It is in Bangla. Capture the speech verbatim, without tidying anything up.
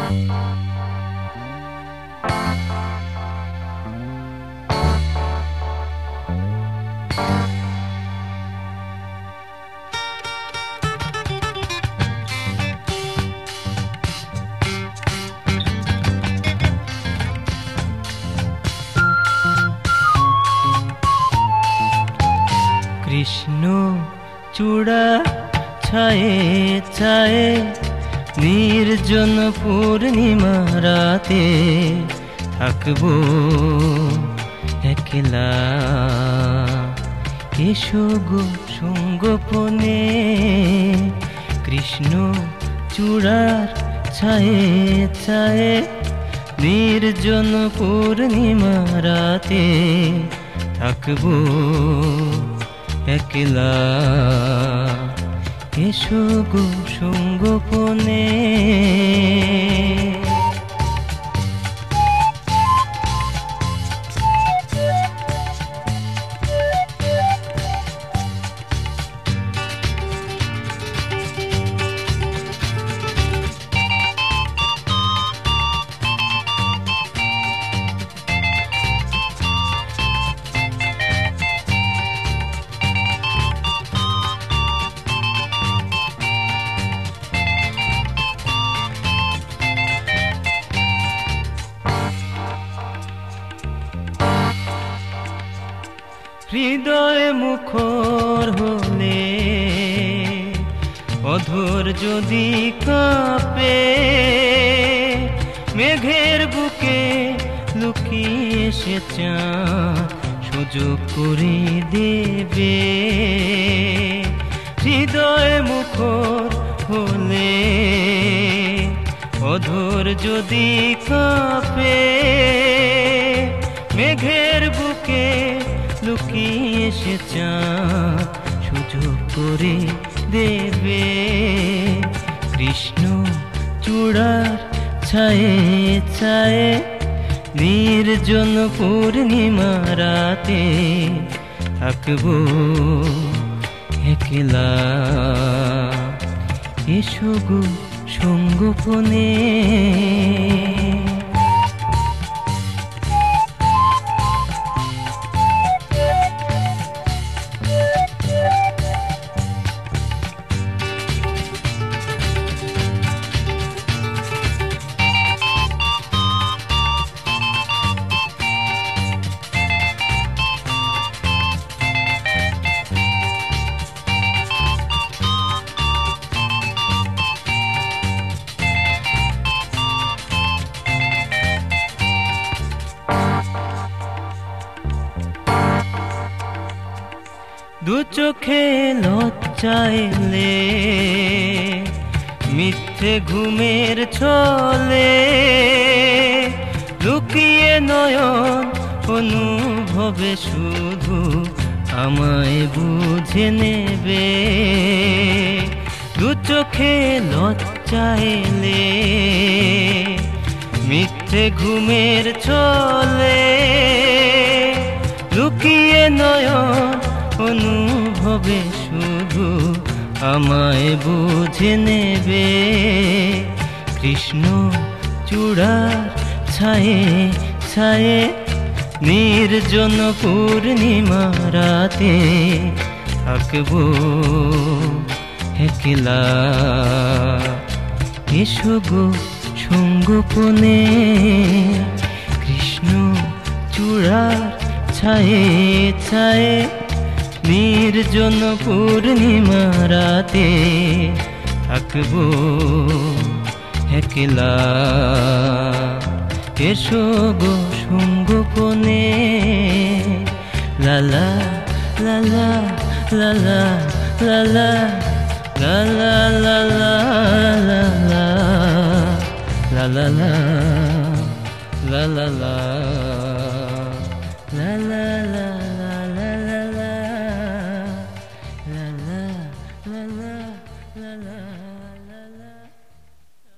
কৃষ্ণ চূড়া ছায়ে ছায়ে নির্জন পূর্ণিমা রাতে থাকবো একলা, এসো গো সঙ্গোপনে। কৃষ্ণ চূড়ার ছায়ে ছায়ে নির্জন পূর্ণিমা রাতে থাকবো একলা, এসো গো সঙ্গোপনে। হৃদয় মুখর হলে অধর যদি কাঁপে, মেঘের বুকে লুকিয়ে সে চাঁদ সুযোগ করে দেবে। হৃদয় মুখর হলে অধর যদি কাঁপে, মেঘের বুকে লুকিয়ে সে চাঁদ সুযোগ করে দেবে। কৃষ্ণ চূড়ার ছায়ে ছায়ে নির্জন পূর্ণিমা রাতে থাকবো একলা, এসো গো সঙ্গোপনে। দু চোখে লজ্জাইলে মিথ্যে ঘুমের ছলে, লুকিয়ে নয়ন অনুভবে শুধু আমায় বুঝে নেবে। দু চোখে লজ্জাইলে মিথ্যে ঘুমের ছলে, লুকিয়ে নয়ন অনুভবে শুধু আমায় বুঝে নেবে। কৃষ্ণ চূড়ার ছায়ে ছায়ে নির্জন পূর্ণিমা রাতে থাকবো একলা, এসো গো সঙ্গোপনে। কৃষ্ণ চূড়ার ছায়ে ছায়ে নির্জন পূর্ণিমা রাতে থাকবো একলা, এসো গো সঙ্গোপনে। লালা লালা লালা লালা লালা লালা লালা লালা লালা লালা লালা।